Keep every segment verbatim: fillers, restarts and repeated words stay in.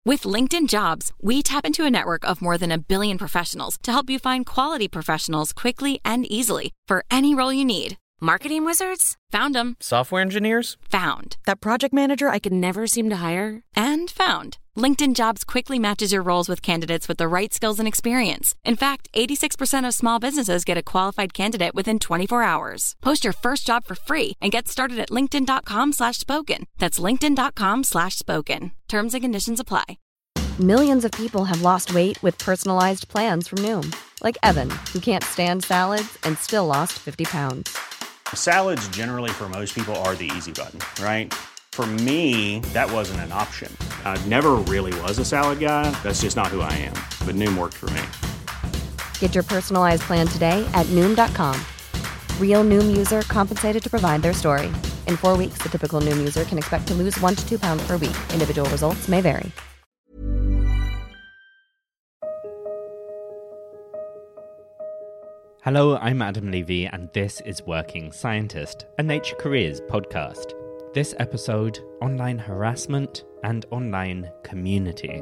With LinkedIn Jobs, we tap into a network of more than a billion professionals to help you find quality professionals quickly and easily for any role you need. Marketing wizards? Found them. Software engineers? Found. That project manager I could never seem to hire? And found. LinkedIn Jobs quickly matches your roles with candidates with the right skills and experience. In fact, eighty-six percent of small businesses get a qualified candidate within twenty-four hours. Post your first job for free and get started at linkedin.com slash spoken. That's linkedin.com slash spoken. Terms and conditions apply. Millions of people have lost weight with personalized plans from Noom. Like Evan, who can't stand salads and still lost fifty pounds. Salads generally for most people are the easy button, right? For me, that wasn't an option. I never really was a salad guy. That's just not who I am. But Noom worked for me. Get your personalized plan today at Noom dot com. Real Noom user compensated to provide their story. In four weeks, the typical Noom user can expect to lose one to two pounds per week. Individual results may vary. Hello, I'm Adam Levy, and this is Working Scientist, a Nature Careers podcast. This episode, online harassment and online community.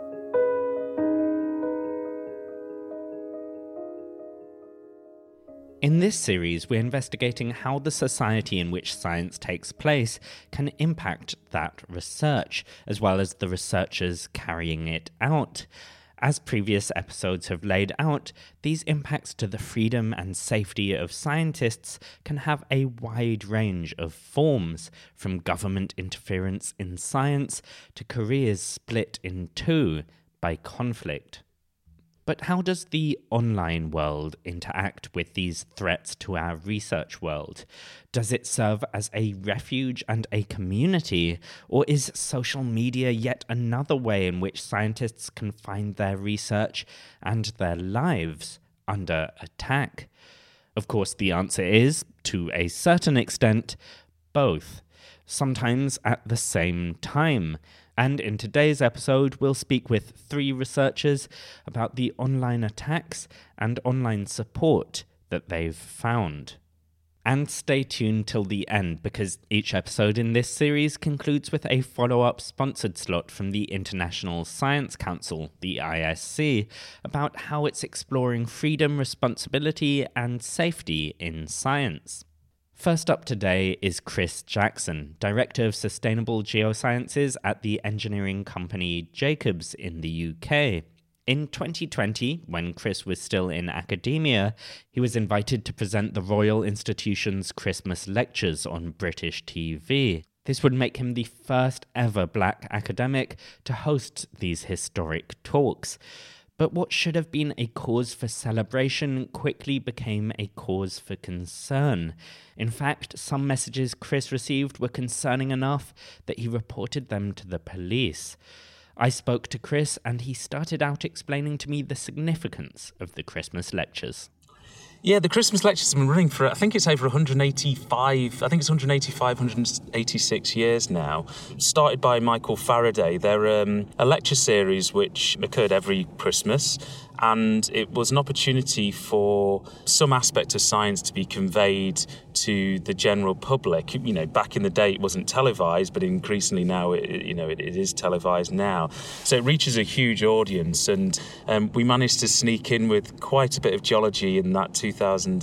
In this series, we're investigating how the society in which science takes place can impact that research, as well as the researchers carrying it out. As previous episodes have laid out, these impacts to the freedom and safety of scientists can have a wide range of forms, from government interference in science to careers split in two by conflict. But how does the online world interact with these threats to our research world? Does it serve as a refuge and a community, or is social media yet another way in which scientists can find their research and their lives under attack? Of course, the answer is, to a certain extent, both, sometimes at the same time. And in today's episode, we'll speak with three researchers about the online attacks and online support that they've found. And stay tuned till the end, because each episode in this series concludes with a follow-up sponsored slot from the International Science Council, the I S C, about how it's exploring freedom, responsibility, and safety in science. First up today is Chris Jackson, Director of Sustainable Geosciences at the engineering company Jacobs in the U K. In twenty twenty, when Chris was still in academia, he was invited to present the Royal Institution's Christmas lectures on British T V. This would make him the first ever black academic to host these historic talks. But what should have been a cause for celebration quickly became a cause for concern. In fact, some messages Chris received were concerning enough that he reported them to the police. I spoke to Chris, and he started out explaining to me the significance of the Christmas lectures. Yeah, the Christmas lectures have been running for, I think it's over one hundred eighty-five, I think it's one hundred eighty-five, one hundred eighty-six years now. Started by Michael Faraday. They're um, a lecture series which occurred every Christmas, and it was an opportunity for some aspect of science to be conveyed to the general public. You know, back in the day it wasn't televised, but increasingly now, it, you know, it, it is televised now. So it reaches a huge audience, and um, we managed to sneak in with quite a bit of geology in that two thousand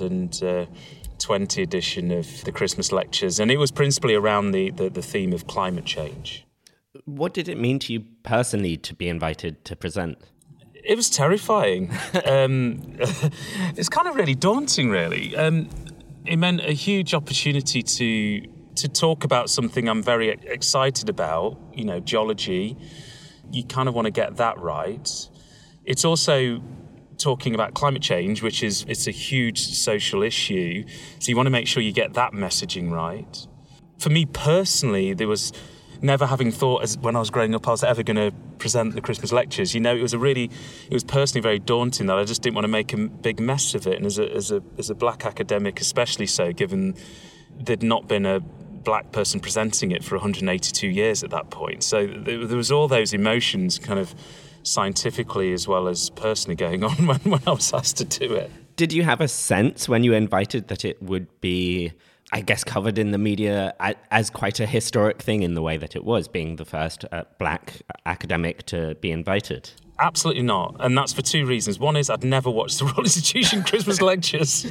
twenty edition of the Christmas lectures, and it was principally around the, the, the theme of climate change. What did it mean to you personally to be invited to present? It was terrifying. um, it's kind of really daunting, really. Um, it meant a huge opportunity to to talk about something I'm very excited about, you know, geology. You kind of want to get that right. It's also talking about climate change, which is it's a huge social issue. So you want to make sure you get that messaging right. For me personally, there was never having thought as when I was growing up I was ever going to present the Christmas lectures. You know, it was a really, it was personally very daunting that I just didn't want to make a big mess of it. And as a as a as a black academic, especially so, given there'd not been a black person presenting it for one hundred eighty-two years at that point. So there, there was all those emotions kind of scientifically as well as personally going on when, when I was asked to do it. Did you have a sense when you were invited that it would be I guess, covered in the media as quite a historic thing in the way that it was, being the first uh, black academic to be invited. Absolutely not. And that's for two reasons. One is I'd never watched the Royal Institution Christmas lectures.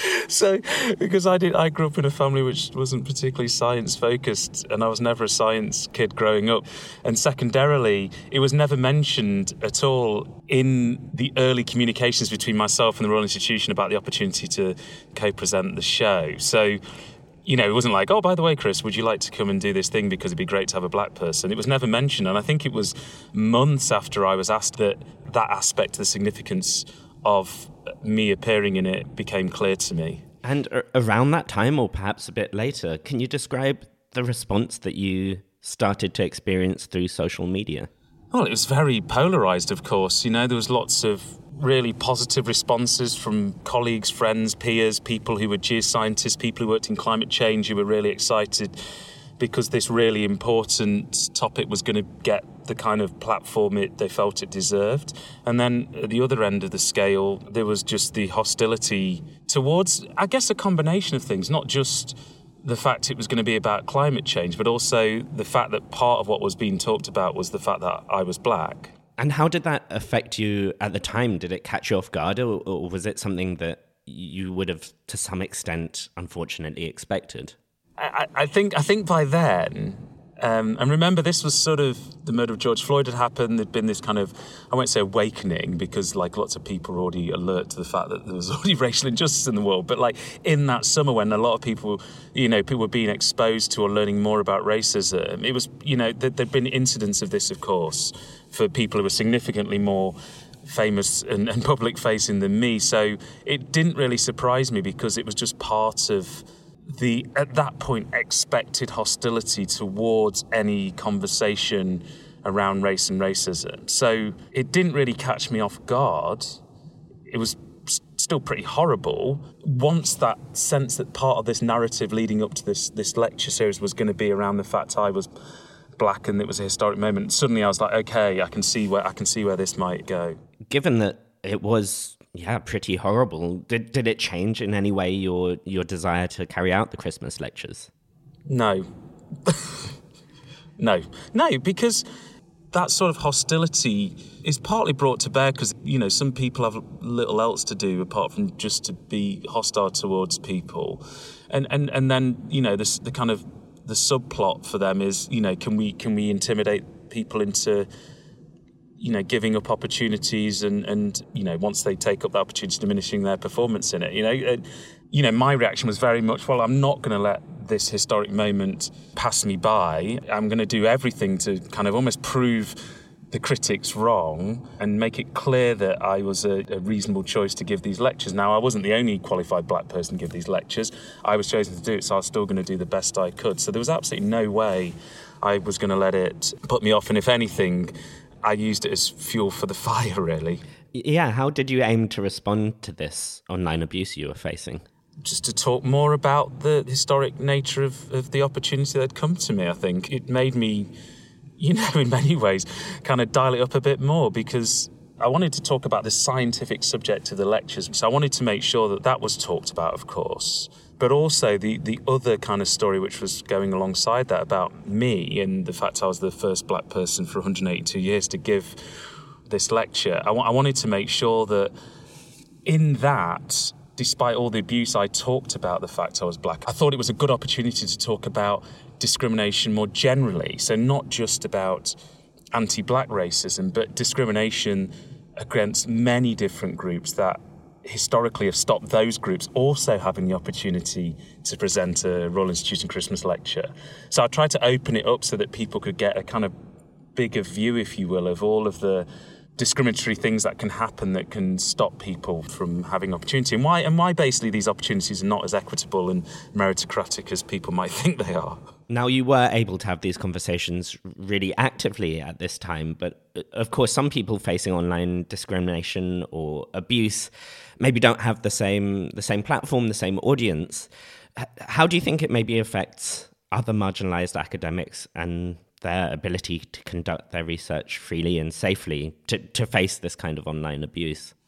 So, because I did, I grew up in a family which wasn't particularly science focused, and I was never a science kid growing up. And secondarily, it was never mentioned at all in the early communications between myself and the Royal Institution about the opportunity to co-present the show. So, you know, it wasn't like, oh, by the way, Chris, would you like to come and do this thing because it'd be great to have a black person? It was never mentioned. And I think it was months after I was asked that that aspect, the significance of me appearing in it became clear to me. And around that time, or perhaps a bit later, can you describe the response that you started to experience through social media? Well, it was very polarised, of course. You know, there was lots of really positive responses from colleagues, friends, peers, people who were geoscientists, people who worked in climate change, who were really excited because this really important topic was going to get the kind of platform it they felt it deserved. And then at the other end of the scale, there was just the hostility towards, I guess, a combination of things, not just the fact it was going to be about climate change, but also the fact that part of what was being talked about was the fact that I was black. And how did that affect you at the time? Did it catch you off guard, or, or was it something that you would have, to some extent, unfortunately expected? I, I think I think by then, um, and remember, this was sort of the murder of George Floyd had happened. There'd been this kind of, I won't say awakening, because like lots of people were already alert to the fact that there was already racial injustice in the world. But like in that summer, when a lot of people, you know, people were being exposed to or learning more about racism, it was, you know, th- there'd been incidents of this, of course, for people who were significantly more famous and, and public-facing than me. So it didn't really surprise me because it was just part of the, at that point, expected hostility towards any conversation around race and racism. So it didn't really catch me off guard. It was still pretty horrible. Once that sense that part of this narrative leading up to this this lecture series was going to be around the fact I was black and it was a historic moment, suddenly I was like, okay, I can see where I can see where this might go. Given that it was, yeah, pretty horrible, did did it change in any way your your desire to carry out the Christmas lectures? No. no. No, because that sort of hostility is partly brought to bear because, you know, some people have little else to do apart from just to be hostile towards people. And and, and then, you know, this the kind of the subplot for them is, you know, can we can we intimidate people into, you know, giving up opportunities and, and, you know, once they take up the opportunity, diminishing their performance in it, you know. And, you know, my reaction was very much, well, I'm not going to let this historic moment pass me by. I'm going to do everything to kind of almost prove the critics wrong and make it clear that I was a, a reasonable choice to give these lectures. Now, I wasn't the only qualified black person to give these lectures. I was chosen to do it, so I was still going to do the best I could. So there was absolutely no way I was going to let it put me off. And if anything, I used it as fuel for the fire, really. Yeah, how did you aim to respond to this online abuse you were facing? Just to talk more about the historic nature of, of the opportunity that had come to me, I think. It made me, you know, in many ways, kind of dial it up a bit more because I wanted to talk about the scientific subject of the lectures. So I wanted to make sure that that was talked about, of course, but also the, the other kind of story which was going alongside that about me and the fact I was the first black person for one hundred eighty-two years to give this lecture. I, w- I wanted to make sure that in that, despite all the abuse, I talked about the fact I was black. I thought it was a good opportunity to talk about discrimination more generally. So not just about anti-black racism, but discrimination against many different groups that historically have stopped those groups also having the opportunity to present a Royal Institution Christmas lecture. So I tried to open it up so that people could get a kind of bigger view, if you will, of all of the discriminatory things that can happen that can stop people from having opportunity, and why and why basically these opportunities are not as equitable and meritocratic as people might think they are. Now, you were able to have these conversations really actively at this time, but of course some people facing online discrimination or abuse maybe don't have the same the same platform, the same audience. How do you think it maybe affects other marginalized academics and their ability to conduct their research freely and safely to, to face this kind of online abuse?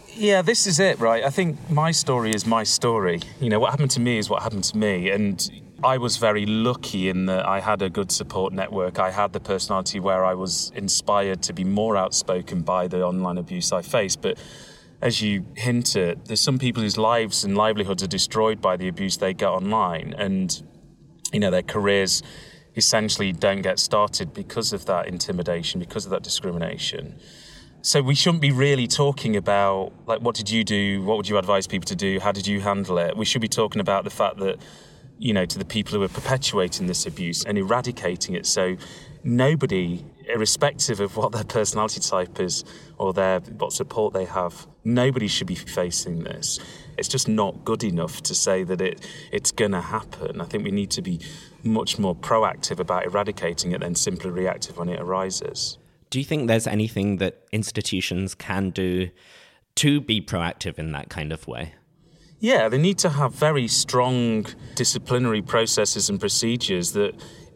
Yeah, this is it, right? I think my story is my story. You know, what happened to me is what happened to me. And I was very lucky in that I had a good support network. I had the personality where I was inspired to be more outspoken by the online abuse I faced. But as you hint at, there's some people whose lives and livelihoods are destroyed by the abuse they get online. And, you know, their careers essentially don't get started because of that intimidation, because of that discrimination. So we shouldn't be really talking about, like, what did you do? What would you advise people to do? How did you handle it? We should be talking about the fact that, you know, to the people who are perpetuating this abuse and eradicating it. So nobody, irrespective of what their personality type is or their what support they have, nobody should be facing this. It's just not good enough to say that it it's going to happen. I think we need to be much more proactive about eradicating it than simply reactive when it arises. Do you think there's anything that institutions can do to be proactive in that kind of way? Yeah, they need to have very strong disciplinary processes and procedures that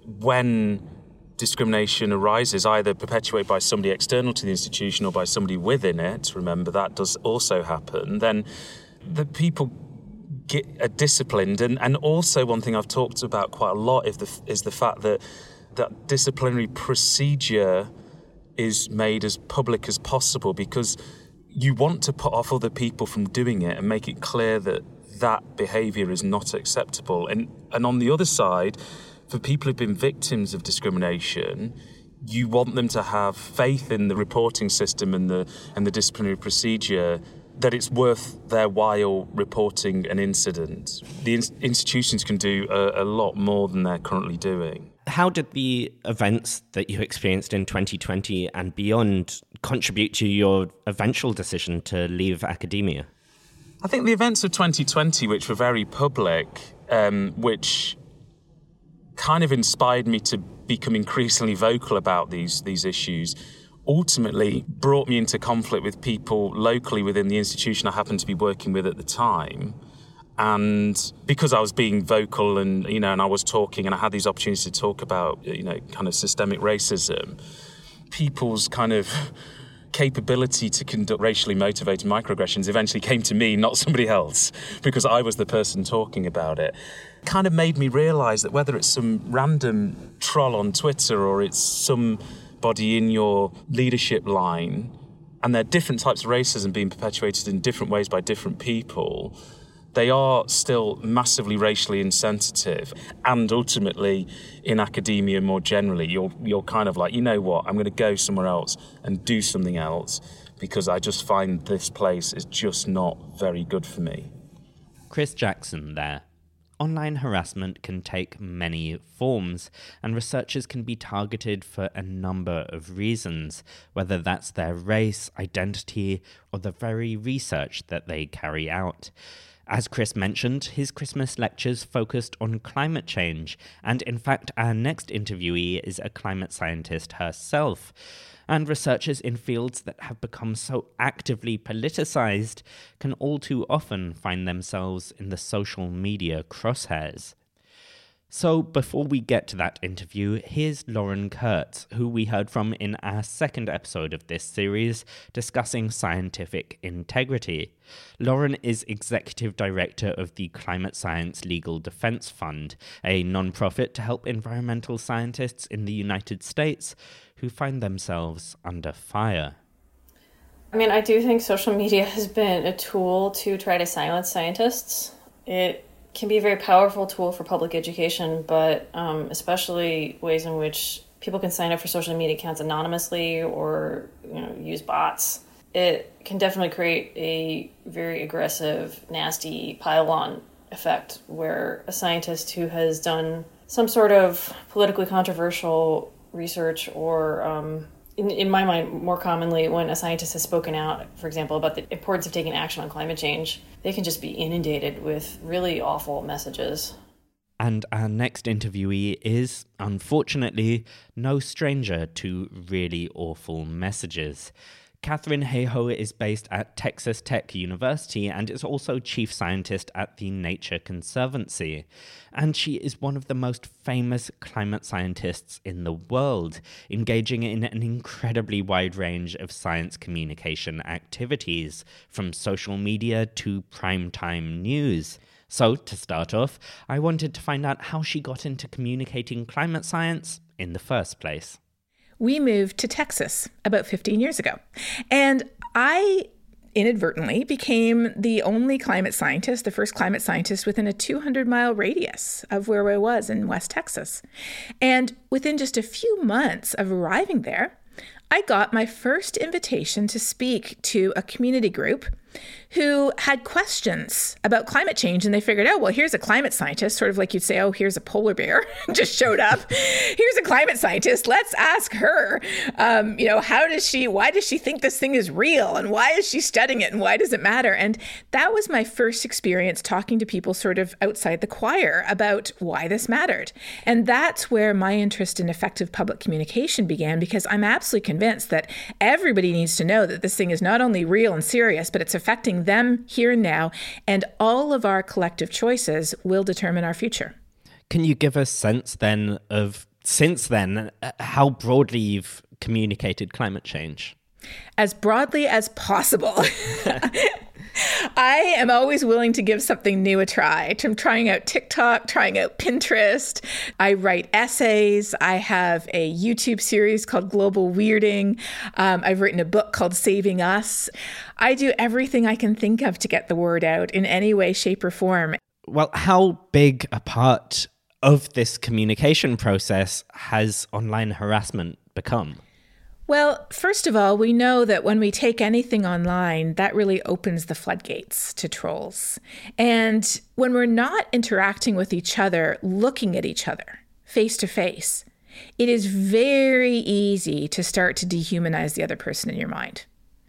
when discrimination arises, either perpetuated by somebody external to the institution or by somebody within it, remember that does also happen, then the people get are disciplined. And, and also one thing I've talked about quite a lot is the, is the fact that that disciplinary procedure is made as public as possible, because you want to put off other people from doing it and make it clear that that behaviour is not acceptable. And and on the other side, for people who've been victims of discrimination, you want them to have faith in the reporting system and the and the disciplinary procedure, that it's worth their while reporting an incident. The in- institutions can do a, a lot more than they're currently doing. How did the events that you experienced in twenty twenty and beyond contribute to your eventual decision to leave academia? I think the events of twenty twenty, which were very public, um, which kind of inspired me to become increasingly vocal about these these issues, ultimately brought me into conflict with people locally within the institution I happened to be working with at the time. And because I was being vocal and, you know, and I was talking and I had these opportunities to talk about, you know, kind of systemic racism, people's kind of capability to conduct racially motivated microaggressions eventually came to me, not somebody else, because I was the person talking about it. Kind of made me realise that whether it's some random troll on Twitter or it's somebody in your leadership line, and there are different types of racism being perpetuated in different ways by different people, they are still massively racially insensitive. And ultimately, in academia more generally, you're you're kind of like, you know what, I'm going to go somewhere else and do something else because I just find this place is just not very good for me. Chris Jackson there. Online harassment can take many forms, and researchers can be targeted for a number of reasons, whether that's their race, identity, or the very research that they carry out. As Chris mentioned, his Christmas lectures focused on climate change, and in fact our next interviewee is a climate scientist herself. And researchers in fields that have become so actively politicized can all too often find themselves in the social media crosshairs. So before we get to that interview, here's Lauren Kurtz, who we heard from in our second episode of this series, discussing scientific integrity. Lauren is Executive Director of the Climate Science Legal Defense Fund, a non-profit to help environmental scientists in the United States who find themselves under fire. I mean, I do think social media has been a tool to try to silence scientists. It can be a very powerful tool for public education, but um, especially ways in which people can sign up for social media accounts anonymously or, you know, use bots. It can definitely create a very aggressive, nasty pile-on effect where a scientist who has done some sort of politically controversial research or, um, in, in my mind, more commonly, when a scientist has spoken out, for example, about the importance of taking action on climate change, they can just be inundated with really awful messages. And our next interviewee is, unfortunately, no stranger to really awful messages. Katharine Hayhoe is based at Texas Tech University and is also chief scientist at the Nature Conservancy. And she is one of the most famous climate scientists in the world, engaging in an incredibly wide range of science communication activities, from social media to primetime news. So, to start off, I wanted to find out how she got into communicating climate science in the first place. We moved to Texas about fifteen years ago, and I inadvertently became the only climate scientist, the first climate scientist within a two hundred mile radius of where I was in West Texas. And within just a few months of arriving there, I got my first invitation to speak to a community group who had questions about climate change. And they figured, oh, well, here's a climate scientist, sort of like you'd say, oh, here's a polar bear just showed up. Here's a climate scientist. Let's ask her, um, you know, how does she, why does she think this thing is real? And why is she studying it? And why does it matter? And that was my first experience talking to people sort of outside the choir about why this mattered. And that's where my interest in effective public communication began, because I'm absolutely convinced that everybody needs to know that this thing is not only real and serious, but it's affecting them here and now, and all of our collective choices will determine our future. Can you give a sense then of, since then, how broadly you've communicated climate change? As broadly as possible. I am always willing to give something new a try. I'm trying out TikTok, trying out Pinterest. I write essays. I have a YouTube series called Global Weirding. Um, I've written a book called Saving Us. I do everything I can think of to get the word out in any way, shape, or form. Well, how big a part of this communication process has online harassment become? Well, first of all, we know that when we take anything online, that really opens the floodgates to trolls. And when we're not interacting with each other, looking at each other face to face, it is very easy to start to dehumanize the other person in your mind.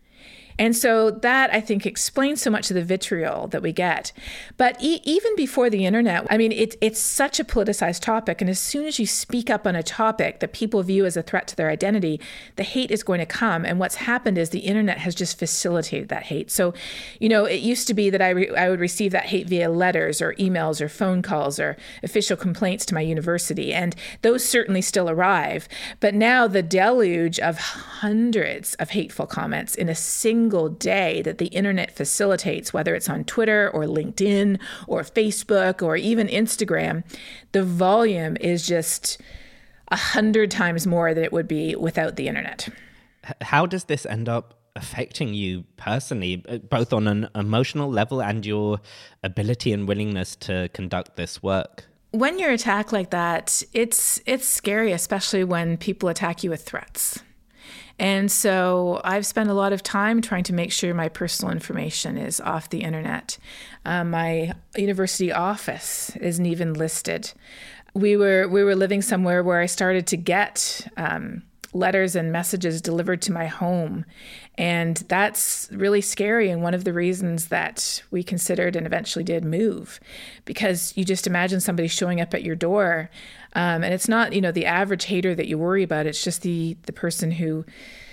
And so that, I think, explains so much of the vitriol that we get. But e- even before the internet, I mean, it, it's such a politicized topic. And as soon as you speak up on a topic that people view as a threat to their identity, the hate is going to come. And what's happened is the internet has just facilitated that hate. So, you know, it used to be that I, re- I would receive that hate via letters or emails or phone calls or official complaints to my university. And those certainly still arrive. But now the deluge of hundreds of hateful comments in a single day that the internet facilitates, whether it's on Twitter or LinkedIn or Facebook or even Instagram, the volume is just a hundred times more than it would be without the internet. How does this end up affecting you personally, both on an emotional level and your ability and willingness to conduct this work? When you're attacked like that, it's it's scary, especially when people attack you with threats. And so I've spent a lot of time trying to make sure my personal information is off the internet. Uh, my university office isn't even listed. We were we were living somewhere where I started to get um, letters and messages delivered to my home. And that's really scary, and one of the reasons that we considered and eventually did move, because you just imagine somebody showing up at your door, um, and it's not, you know, the average hater that you worry about. It's just the the person who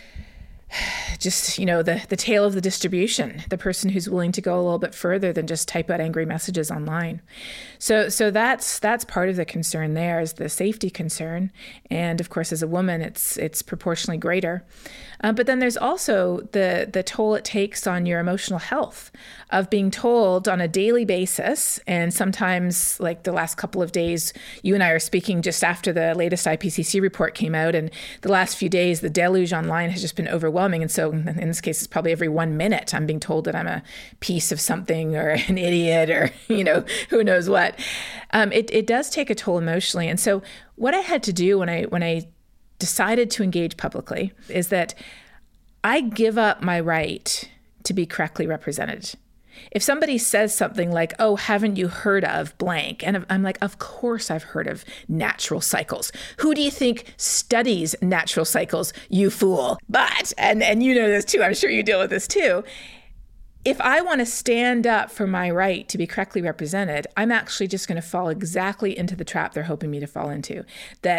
just, you know, the, the tail of the distribution, the person who's willing to go a little bit further than just type out angry messages online. So so that's that's part of the concern there, is the safety concern. And of course, as a woman, it's it's proportionally greater. Uh, but then there's also the the toll it takes on your emotional health of being told on a daily basis. And sometimes, like the last couple of days, you and I are speaking just after the latest I P C C report came out. And the last few days, the deluge online has just been overwhelming. And so in this case, it's probably every one minute I'm being told that I'm a piece of something or an idiot or, you know, who knows what. Um, it, it does take a toll emotionally. And so what I had to do when I when I decided to engage publicly is that I give up my right to be correctly represented. If somebody says something like, oh, haven't you heard of blank? And I'm like, of course I've heard of natural cycles. Who do you think studies natural cycles, you fool? But, and, and you know this too, I'm sure you deal with this too. If I want to stand up for my right to be correctly represented, I'm actually just going to fall exactly into the trap they're hoping me to fall into. That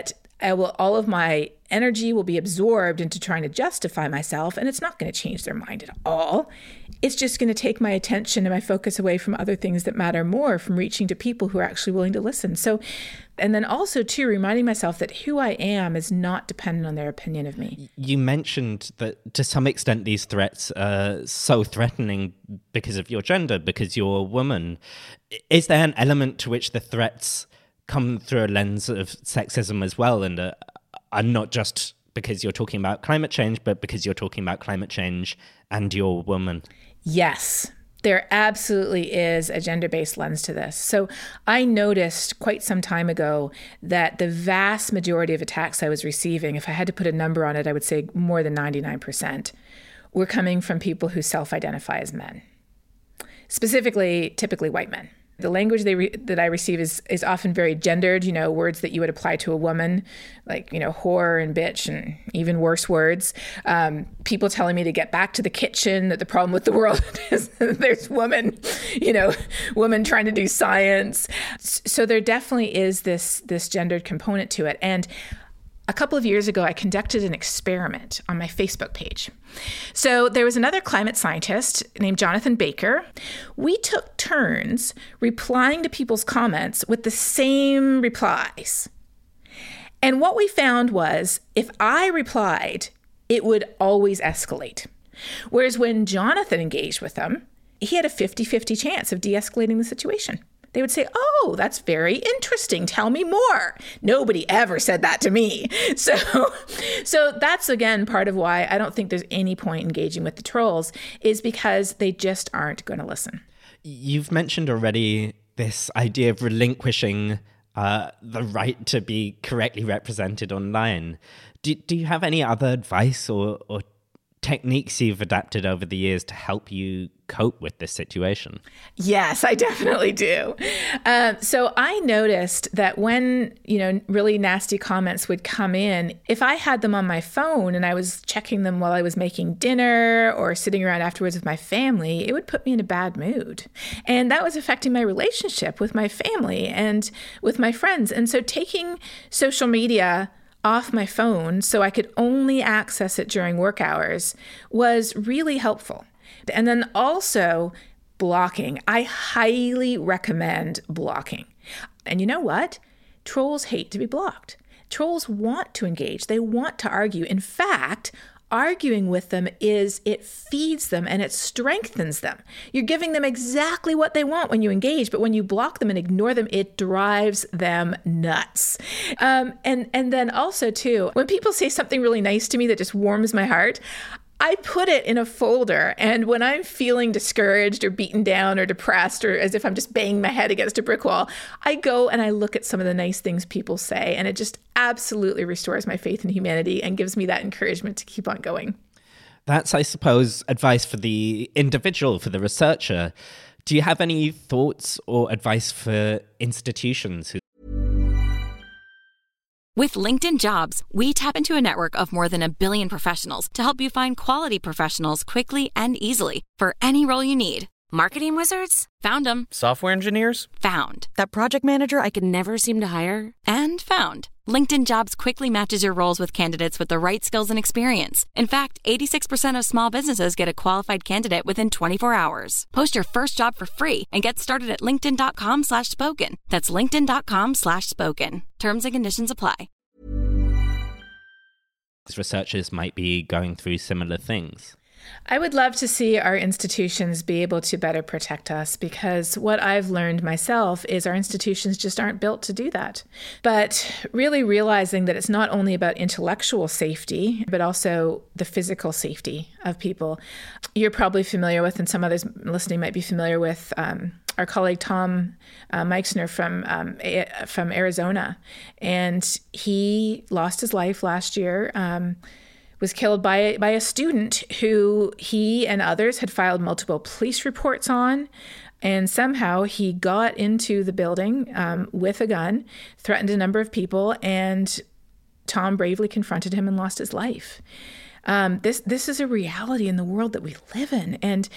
I will, all of my energy will be absorbed into trying to justify myself, and it's not going to change their mind at all. It's just going to take my attention and my focus away from other things that matter more, from reaching to people who are actually willing to listen. So, and then also, too, reminding myself that who I am is not dependent on their opinion of me. You mentioned that to some extent these threats are so threatening because of your gender, because you're a woman. Is there an element to which the threats come through a lens of sexism as well, and uh, are not just because you're talking about climate change, but because you're talking about climate change and you're a woman? Yes, there absolutely is a gender-based lens to this. So I noticed quite some time ago that the vast majority of attacks I was receiving, if I had to put a number on it, I would say more than ninety-nine percent, were coming from people who self-identify as men, specifically, typically white men. The language they re- that I receive is, is often very gendered, you know, words that you would apply to a woman, like, you know, whore and bitch and even worse words. Um, people telling me to get back to the kitchen, that the problem with the world is there's women, you know, women trying to do science. So there definitely is this, this gendered component to it. And a couple of years ago, I conducted an experiment on my Facebook page. So there was another climate scientist named Jonathan Baker. We took turns replying to people's comments with the same replies. And what we found was if I replied, it would always escalate. Whereas when Jonathan engaged with them, he had a fifty-fifty chance of de-escalating the situation. They would say, oh, that's very interesting. Tell me more. Nobody ever said that to me. So, so that's, again, part of why I don't think there's any point engaging with the trolls, is because they just aren't going to listen. You've mentioned already this idea of relinquishing uh, the right to be correctly represented online. Do, do you have any other advice or, or techniques you've adapted over the years to help you cope with this situation? Yes, I definitely do. Um, so I noticed that when, you know, really nasty comments would come in, if I had them on my phone and I was checking them while I was making dinner or sitting around afterwards with my family, it would put me in a bad mood. And that was affecting my relationship with my family and with my friends. And so taking social media off my phone so I could only access it during work hours was really helpful. And then also blocking. I highly recommend blocking. And you know what? Trolls hate to be blocked. Trolls want to engage. They want to argue. In fact, arguing with them is, it feeds them and it strengthens them. You're giving them exactly what they want when you engage, but when you block them and ignore them, it drives them nuts. Um, and, and then also too, when people say something really nice to me that just warms my heart, I put it in a folder, and when I'm feeling discouraged or beaten down or depressed or as if I'm just banging my head against a brick wall, I go and I look at some of the nice things people say, and it just absolutely restores my faith in humanity and gives me that encouragement to keep on going. That's, I suppose, advice for the individual, for the researcher. Do you have any thoughts or advice for institutions who... With LinkedIn Jobs, we tap into a network of more than a billion professionals to help you find quality professionals quickly and easily for any role you need. Marketing wizards? Found them. Software engineers? Found. That project manager I could never seem to hire? And found. LinkedIn Jobs quickly matches your roles with candidates with the right skills and experience. In fact, eighty-six percent of small businesses get a qualified candidate within twenty-four hours. Post your first job for free and get started at linkedin.com slash spoken. That's linkedin.com slash spoken. Terms and conditions apply. Researchers might be going through similar things. I would love to see our institutions be able to better protect us, because what I've learned myself is our institutions just aren't built to do that. But really realizing that it's not only about intellectual safety, but also the physical safety of people. You're probably familiar with, and some others listening might be familiar with, um, our colleague Tom uh, Meixner from um, a- from Arizona. And he lost his life last year. Um, was killed by, by a student who he and others had filed multiple police reports on. And somehow he got into the building um, with a gun, threatened a number of people, and Tom bravely confronted him and lost his life. Um, this this is a reality in the world that we live in. And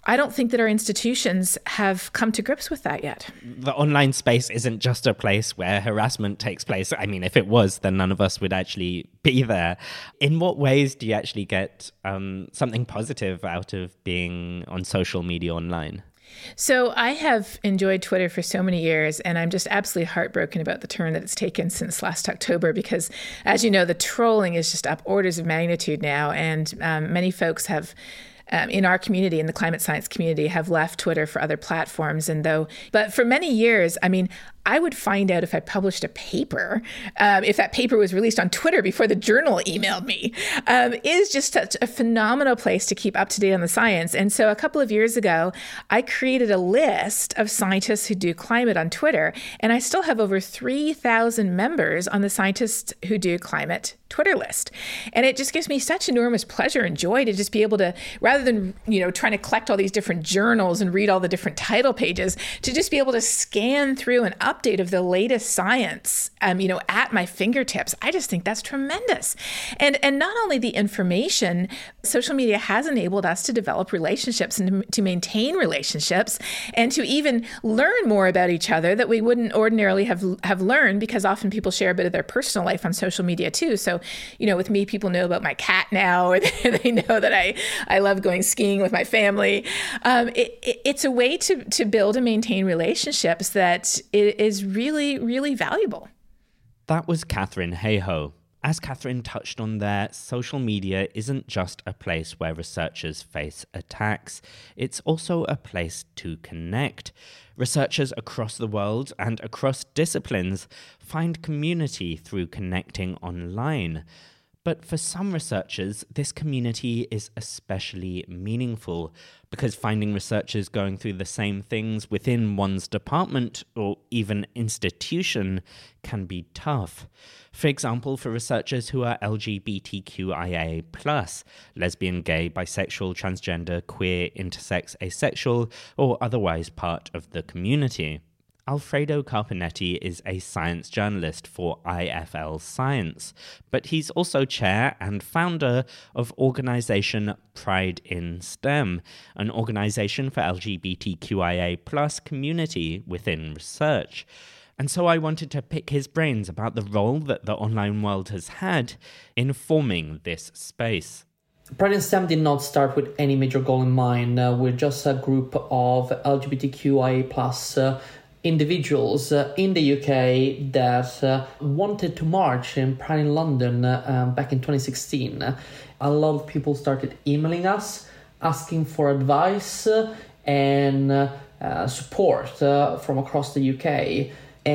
I don't think that our institutions have come to grips with that yet. The online space isn't just a place where harassment takes place. I mean, if it was, then none of us would actually be there. In what ways do you actually get um, something positive out of being on social media online? So I have enjoyed Twitter for so many years, and I'm just absolutely heartbroken about the turn that it's taken since last October because, as you know, the trolling is just up orders of magnitude now, and um, many folks have Um, in our community, in the climate science community, have left Twitter for other platforms. And though, but for many years, I mean, I would find out if I published a paper, um, if that paper was released on Twitter before the journal emailed me. Um, it is just such a phenomenal place to keep up to date on the science. And so a couple of years ago, I created a list of scientists who do climate on Twitter. And I still have over three thousand members on the Scientists Who Do Climate Twitter list. And it just gives me such enormous pleasure and joy to just be able to, rather than, you know, trying to collect all these different journals and read all the different title pages, to just be able to scan through an update of the latest science, um, you know, at my fingertips. I just think that's tremendous. And and not only the information, social media has enabled us to develop relationships and to, to maintain relationships and to even learn more about each other that we wouldn't ordinarily have have learned, because often people share a bit of their personal life on social media too. So, you know, with me, people know about my cat now, or they know that I, I love going skiing with my family. Um, it, it, it's a way to, to build and maintain relationships that is really, really valuable. That was Katharine Hayhoe. As Katharine touched on there, social media isn't just a place where researchers face attacks. It's also a place to connect. Researchers across the world and across disciplines find community through connecting online. But for some researchers, this community is especially meaningful because finding researchers going through the same things within one's department or even institution can be tough. For example, for researchers who are L G B T Q I A plus, lesbian, gay, bisexual, transgender, queer, intersex, asexual, or otherwise part of the community. Alfredo Carpenetti is a science journalist for I F L Science, but he's also chair and founder of organization Pride in STEM, an organization for L G B T Q I A plus community within research. And so I wanted to pick his brains about the role that the online world has had in forming this space. Pride in STEM did not start with any major goal in mind. Uh, we're just a group of L G B T Q I A plus uh, individuals uh, in the U K that uh, wanted to march in Pride in London uh, um, back in twenty sixteen. Uh, a lot of people started emailing us, asking for advice uh, and uh, uh, support uh, from across the U K.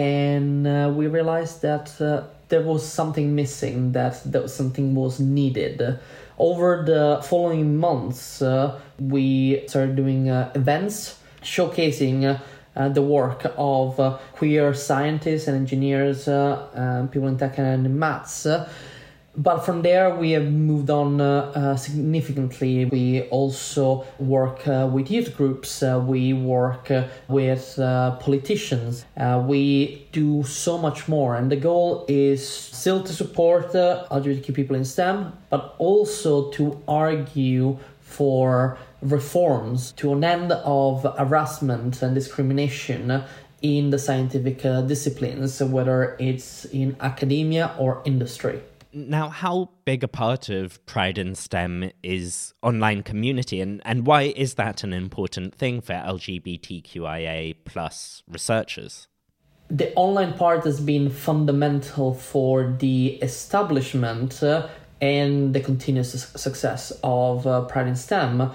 And uh, we realized that uh, there was something missing, that there was something was needed. Over the following months, uh, we started doing uh, events showcasing uh, Uh, the work of uh, queer scientists and engineers, uh, um, people in tech and in maths. Uh, but from there, we have moved on uh, uh, significantly. We also work uh, with youth groups. Uh, we work uh, with uh, politicians. Uh, we do so much more. And the goal is still to support uh, L G B T Q people in STEM, but also to argue for reforms to an end of harassment and discrimination in the scientific uh, disciplines, whether it's in academia or industry. Now, how big a part of Pride in STEM is online community, and, and why is that an important thing for L G B T Q I A plus researchers? The online part has been fundamental for the establishment uh, and the continuous success of uh, Pride in STEM.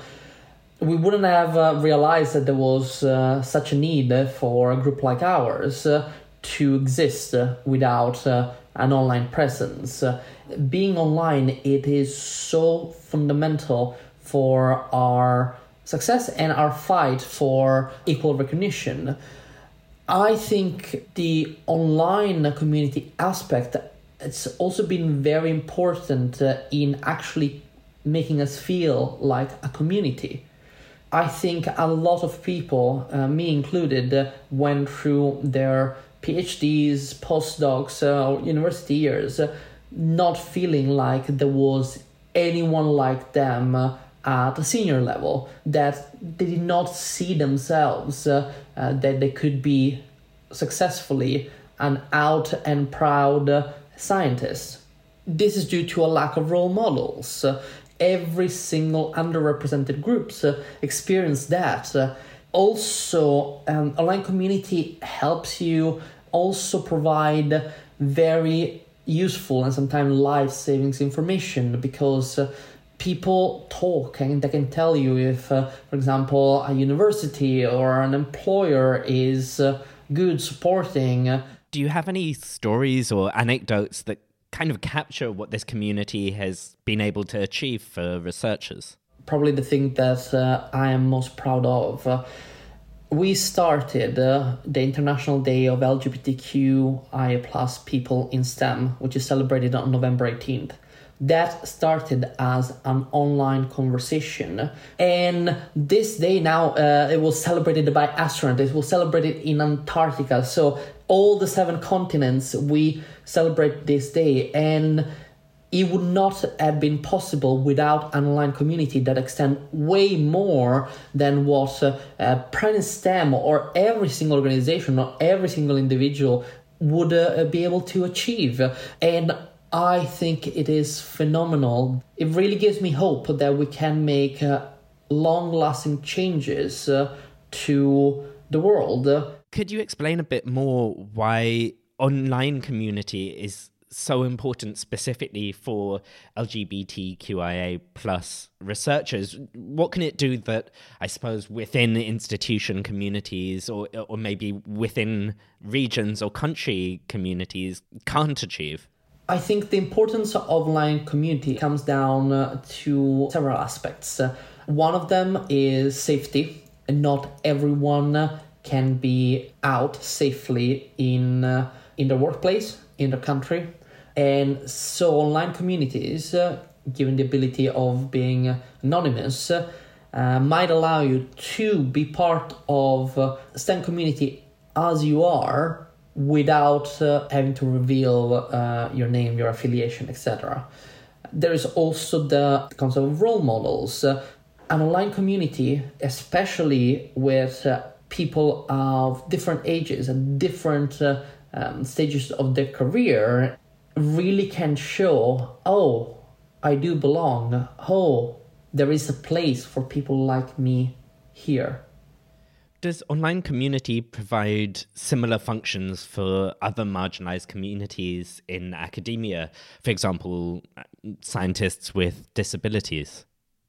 We wouldn't have uh, realized that there was uh, such a need for a group like ours uh, to exist uh, without uh, an online presence. Uh, being online, it is so fundamental for our success and our fight for equal recognition. I think the online community aspect, it's also been very important uh, in actually making us feel like a community. I think a lot of people, uh, me included, uh, went through their PhDs, postdocs, uh, or university years, uh, not feeling like there was anyone like them uh, at a senior level, that they did not see themselves uh, uh, that they could be successfully an out and proud uh, scientist. This is due to a lack of role models. Uh, every single underrepresented groups uh, experience that. Uh, also, um, online community helps you also provide very useful and sometimes life-saving information, because uh, people talk and they can tell you if, uh, for example, a university or an employer is uh, good supporting. Do you have any stories or anecdotes that kind of capture what this community has been able to achieve for researchers? Probably the thing that uh, I am most proud of. Uh, we started uh, the International Day of L G B T Q I A plus people in STEM, which is celebrated on November eighteenth. That started as an online conversation, and this day now uh, it was celebrated by astronauts. It was celebrated in Antarctica, so all the seven continents we celebrate this day, and it would not have been possible without an online community that extends way more than what uh, uh, Planet STEM or every single organization or every single individual would uh, be able to achieve. And I think it is phenomenal. It really gives me hope that we can make uh, long-lasting changes uh, to the world. Could you explain a bit more why online community is so important specifically for L G B T Q I A plus researchers? What can it do that, I suppose, within institution communities or or maybe within regions or country communities can't achieve? I think the importance of online community comes down uh, to several aspects. Uh, one of them is safety. And not everyone can be out safely in uh, in their workplace, in their country. And so online communities, uh, given the ability of being anonymous, uh, might allow you to be part of uh, STEM community as you are, without uh, having to reveal uh, your name, your affiliation, et cetera. There is also the concept of role models. Uh, an online community, especially with uh, people of different ages and different uh, um, stages of their career, really can show, oh, I do belong. Oh, there is a place for people like me here. Does online community provide similar functions for other marginalized communities in academia? For example, scientists with disabilities?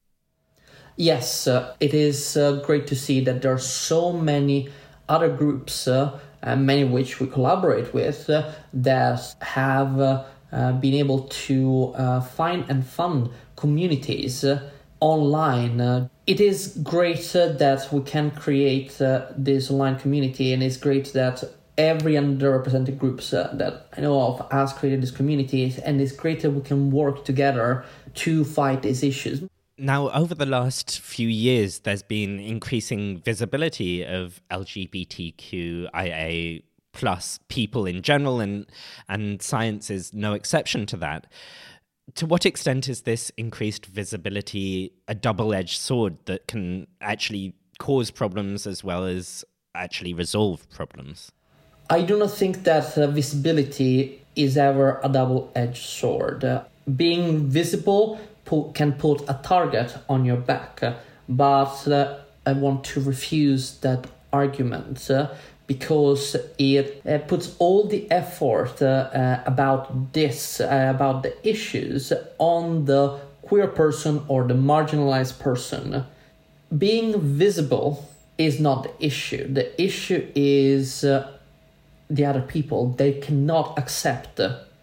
Yes, uh, it is uh, great to see that there are so many other groups, uh, and many of which we collaborate with, uh, that have uh, uh, been able to uh, find and fund communities uh, online. Uh, it is great uh, that we can create uh, this online community, and it's great that every underrepresented groups uh, that I know of has created this community, and it's great that we can work together to fight these issues. Now, over the last few years, there's been increasing visibility of L G B T Q I A plus people in general, and and science is no exception to that. To what extent is this increased visibility a double-edged sword that can actually cause problems as well as actually resolve problems? I do not think that uh, visibility is ever a double-edged sword. Uh, being visible pu- can put a target on your back, uh, but uh, I want to refuse that argument uh, because it uh, puts all the effort uh, uh, about this, uh, about the issues, on the queer person or the marginalized person. Being visible is not the issue. The issue is uh, the other people. They cannot accept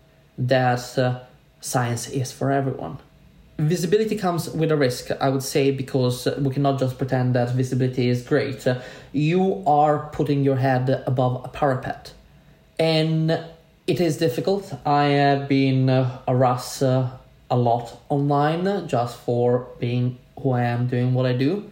that uh, science is for everyone. Visibility comes with a risk, I would say, because we cannot just pretend that visibility is great. You are putting your head above a parapet. And it is difficult. I have been uh, harassed uh, a lot online just for being who I am, doing what I do.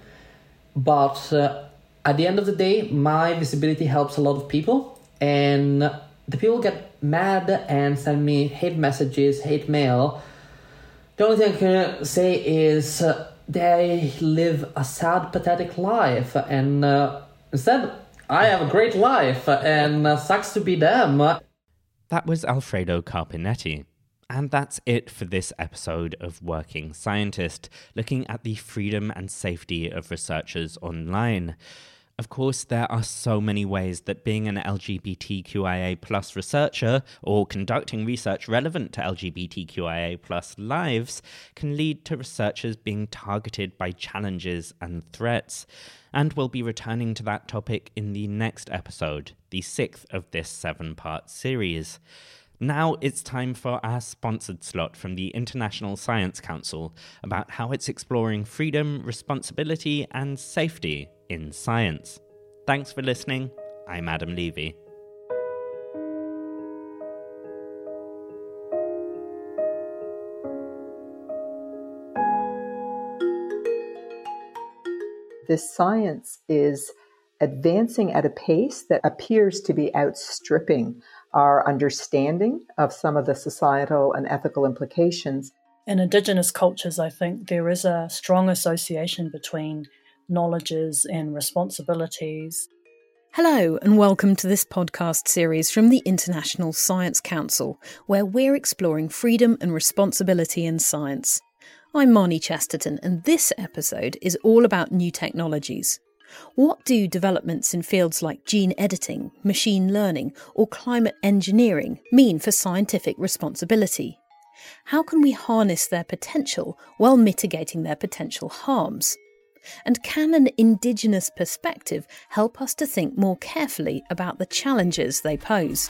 But uh, at the end of the day, my visibility helps a lot of people. And the people get mad and send me hate messages, hate mail. The only thing I can say is uh, they live a sad, pathetic life. And uh, instead, I have a great life, and uh, sucks to be them. That was Alfredo Carpinetti. And that's it for this episode of Working Scientist, looking at the freedom and safety of researchers online. Of course, there are so many ways that being an L G B T Q I A plus researcher or conducting research relevant to L G B T Q I A plus lives can lead to researchers being targeted by challenges and threats. And we'll be returning to that topic in the next episode, the sixth of this seven-part series. Now it's time for our sponsored slot from the International Science Council about how it's exploring freedom, responsibility, and safety in science. Thanks for listening. I'm Adam Levy. This science is advancing at a pace that appears to be outstripping our understanding of some of the societal and ethical implications. In Indigenous cultures, I think there is a strong association between knowledges and responsibilities. Hello, and welcome to this podcast series from the International Science Council, where we're exploring freedom and responsibility in science. I'm Marnie Chesterton, and this episode is all about new technologies. What do developments in fields like gene editing, machine learning, or climate engineering mean for scientific responsibility? How can we harness their potential while mitigating their potential harms? And can an Indigenous perspective help us to think more carefully about the challenges they pose?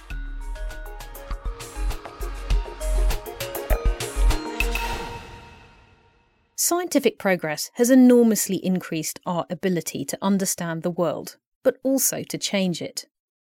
Scientific progress has enormously increased our ability to understand the world, but also to change it.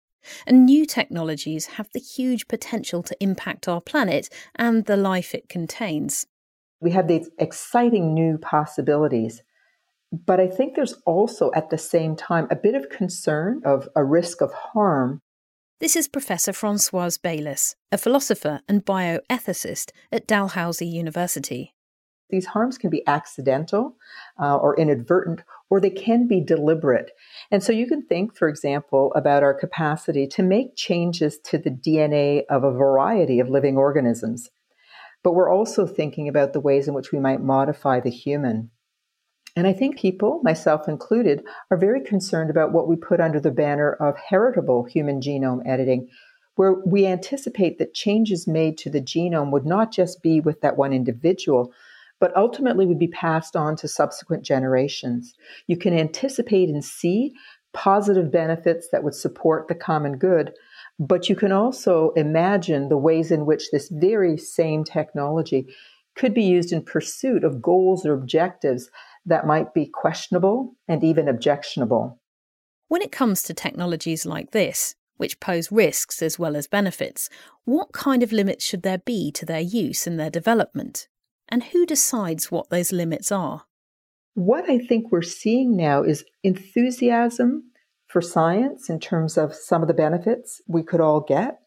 And new technologies have the huge potential to impact our planet and the life it contains. We have these exciting new possibilities, but I think there's also at the same time a bit of concern of a risk of harm. This is Professor Françoise Baylis, a philosopher and bioethicist at Dalhousie University. These harms can be accidental uh, or inadvertent, or they can be deliberate. And so you can think, for example, about our capacity to make changes to the D N A of a variety of living organisms. But we're also thinking about the ways in which we might modify the human. And I think people, myself included, are very concerned about what we put under the banner of heritable human genome editing, where we anticipate that changes made to the genome would not just be with that one individual, but ultimately would be passed on to subsequent generations. You can anticipate and see positive benefits that would support the common good, but you can also imagine the ways in which this very same technology could be used in pursuit of goals or objectives that might be questionable and even objectionable. When it comes to technologies like this, which pose risks as well as benefits, what kind of limits should there be to their use and their development? And who decides what those limits are? What I think we're seeing now is enthusiasm for science in terms of some of the benefits we could all get,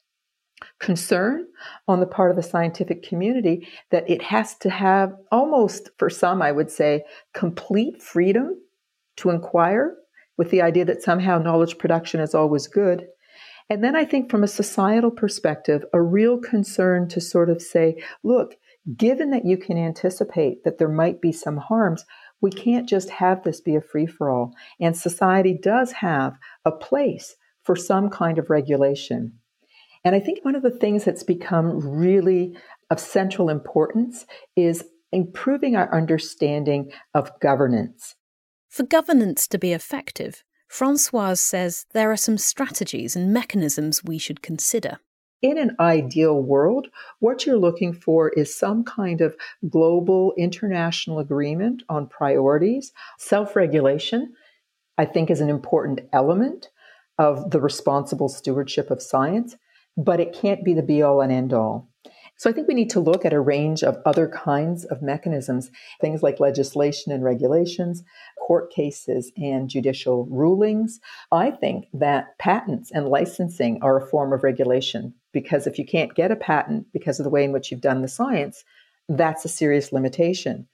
concern on the part of the scientific community that it has to have almost, for some, I would say, complete freedom to inquire, with the idea that somehow knowledge production is always good. And then I think from a societal perspective, a real concern to sort of say, look, given that you can anticipate that there might be some harms, we can't just have this be a free-for-all. And society does have a place for some kind of regulation. And I think one of the things that's become really of central importance is improving our understanding of governance. For governance to be effective, Françoise says there are some strategies and mechanisms we should consider. In an ideal world, what you're looking for is some kind of global international agreement on priorities. Self-regulation, I think, is an important element of the responsible stewardship of science, but it can't be the be-all and end-all. So I think we need to look at a range of other kinds of mechanisms, things like legislation and regulations, court cases and judicial rulings. I think that patents and licensing are a form of regulation, because if you can't get a patent because of the way in which you've done the science, that's a serious limitation.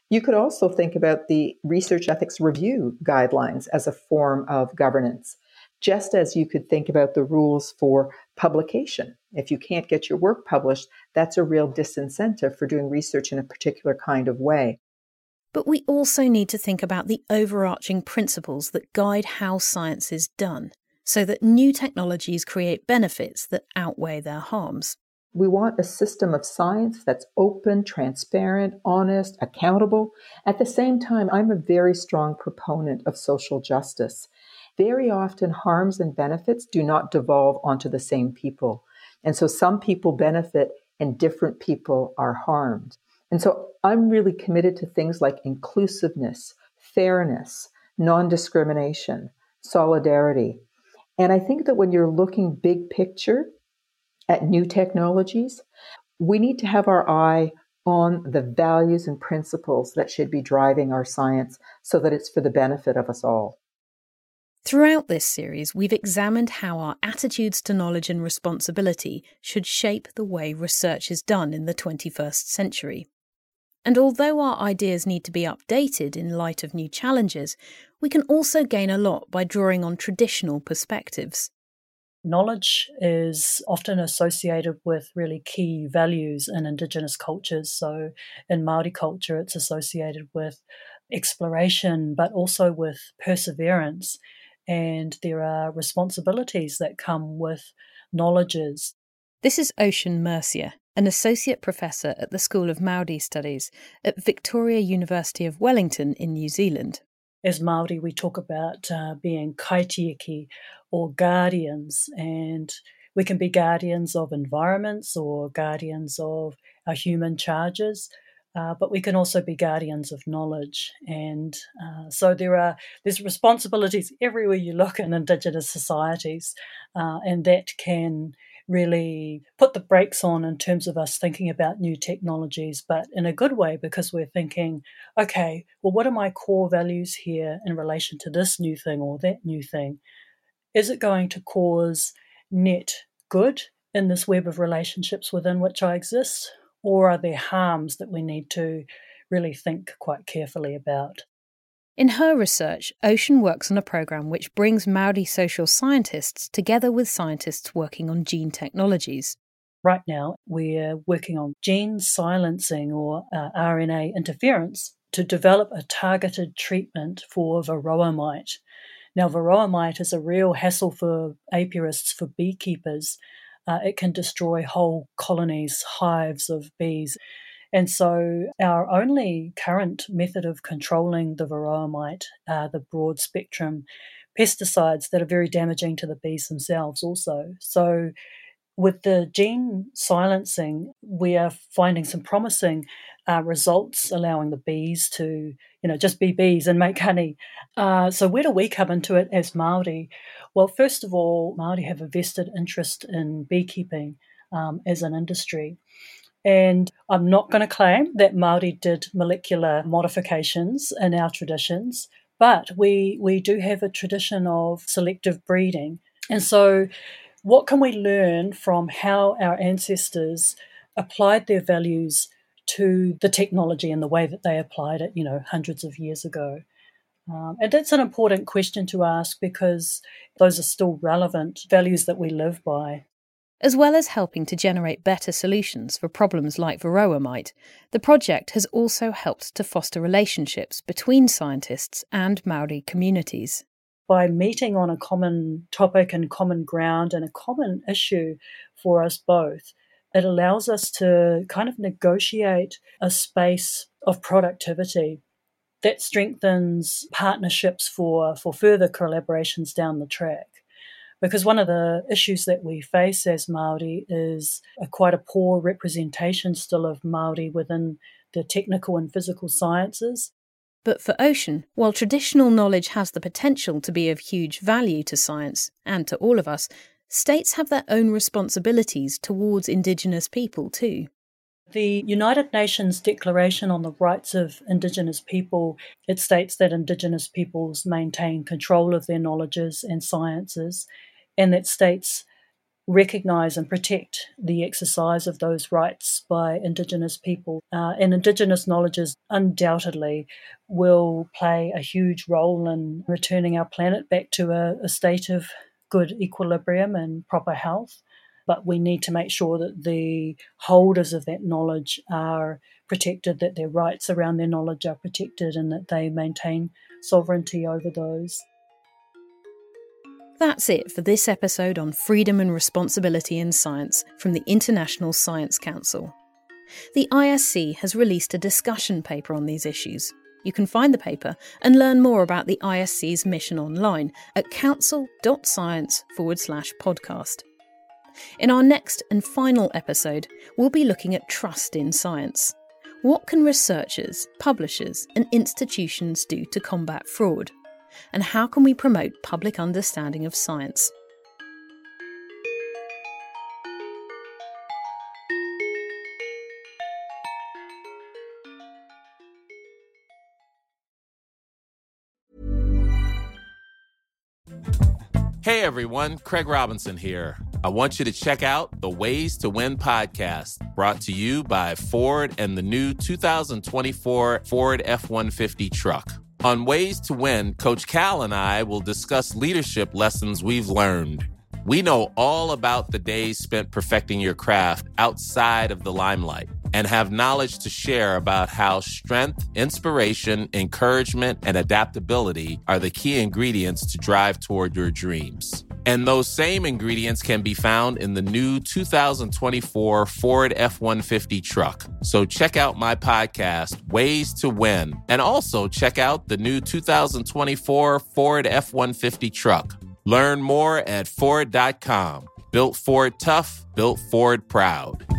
You could also think about the research ethics review guidelines as a form of governance, just as you could think about the rules for publication. If you can't get your work published, that's a real disincentive for doing research in a particular kind of way. But we also need to think about the overarching principles that guide how science is done, so that new technologies create benefits that outweigh their harms. We want a system of science that's open, transparent, honest, accountable. At the same time, I'm a very strong proponent of social justice. Very often, harms and benefits do not devolve onto the same people. And so some people benefit and different people are harmed. And so I'm really committed to things like inclusiveness, fairness, non-discrimination, solidarity. And I think that when you're looking big picture at new technologies, we need to have our eye on the values and principles that should be driving our science so that it's for the benefit of us all. Throughout this series, we've examined how our attitudes to knowledge and responsibility should shape the way research is done in the twenty-first century. And although our ideas need to be updated in light of new challenges, we can also gain a lot by drawing on traditional perspectives. Knowledge is often associated with really key values in Indigenous cultures. So in Māori culture, it's associated with exploration, but also with perseverance. And there are responsibilities that come with knowledges. This is Ocean Mercier, an associate professor at the School of Māori Studies at Victoria University of Wellington in New Zealand. As Māori, we talk about uh, being kaitiaki or guardians, and we can be guardians of environments or guardians of our human charges, uh, but we can also be guardians of knowledge. And uh, so there are there's responsibilities everywhere you look in Indigenous societies, uh, and that can really put the brakes on in terms of us thinking about new technologies, but in a good way, because we're thinking, okay, well, what are my core values here in relation to this new thing or that new thing? Is it going to cause net good in this web of relationships within which I exist? Or are there harms that we need to really think quite carefully about? In her research, Ocean works on a program which brings Māori social scientists together with scientists working on gene technologies. Right now, we're working on gene silencing or uh, R N A interference to develop a targeted treatment for varroa mite. Now, varroa mite is a real hassle for apiarists, for beekeepers. Uh, it can destroy whole colonies, hives of bees. And so our only current method of controlling the varroa mite are the broad spectrum pesticides that are very damaging to the bees themselves also. So with the gene silencing, we are finding some promising uh, results, allowing the bees to, you know, just be bees and make honey. Uh, so where do we come into it as Māori? Well, first of all, Māori have a vested interest in beekeeping um, as an industry. And I'm not going to claim that Māori did molecular modifications in our traditions, but we we do have a tradition of selective breeding. And so what can we learn from how our ancestors applied their values to the technology and the way that they applied it, you know, hundreds of years ago? Um, and that's an important question to ask because those are still relevant values that we live by. As well as helping to generate better solutions for problems like varroa mite, the project has also helped to foster relationships between scientists and Māori communities. By meeting on a common topic and common ground and a common issue for us both, it allows us to kind of negotiate a space of productivity that strengthens partnerships for, for further collaborations down the track. Because one of the issues that we face as Māori is a quite a poor representation still of Māori within the technical and physical sciences. But for Ocean, while traditional knowledge has the potential to be of huge value to science and to all of us, states have their own responsibilities towards Indigenous people too. The United Nations Declaration on the Rights of Indigenous People, it states that Indigenous peoples maintain control of their knowledges and sciences, and that states recognise and protect the exercise of those rights by Indigenous people. Uh, and Indigenous knowledges undoubtedly will play a huge role in returning our planet back to a, a state of good equilibrium and proper health. But we need to make sure that the holders of that knowledge are protected, that their rights around their knowledge are protected, and that they maintain sovereignty over those. That's it for this episode on freedom and responsibility in science from the International Science Council. The I S C has released a discussion paper on these issues. You can find the paper and learn more about the I S C's mission online at council.science forward slash podcast. In our next and final episode, we'll be looking at trust in science. What can researchers, publishers, and institutions do to combat fraud? And how can we promote public understanding of science? Hey everyone, Craig Robinson here. I want you to check out the Ways to Win podcast, brought to you by Ford and the new two thousand twenty-four Ford F one fifty truck. On Ways to Win, Coach Cal and I will discuss leadership lessons we've learned. We know all about the days spent perfecting your craft outside of the limelight and have knowledge to share about how strength, inspiration, encouragement, and adaptability are the key ingredients to drive toward your dreams. And those same ingredients can be found in the new two thousand twenty-four Ford F one fifty truck. So check out my podcast, Ways to Win, and also check out the new two thousand twenty-four Ford F one fifty truck. Learn more at Ford dot com. Built Ford tough, built Ford proud.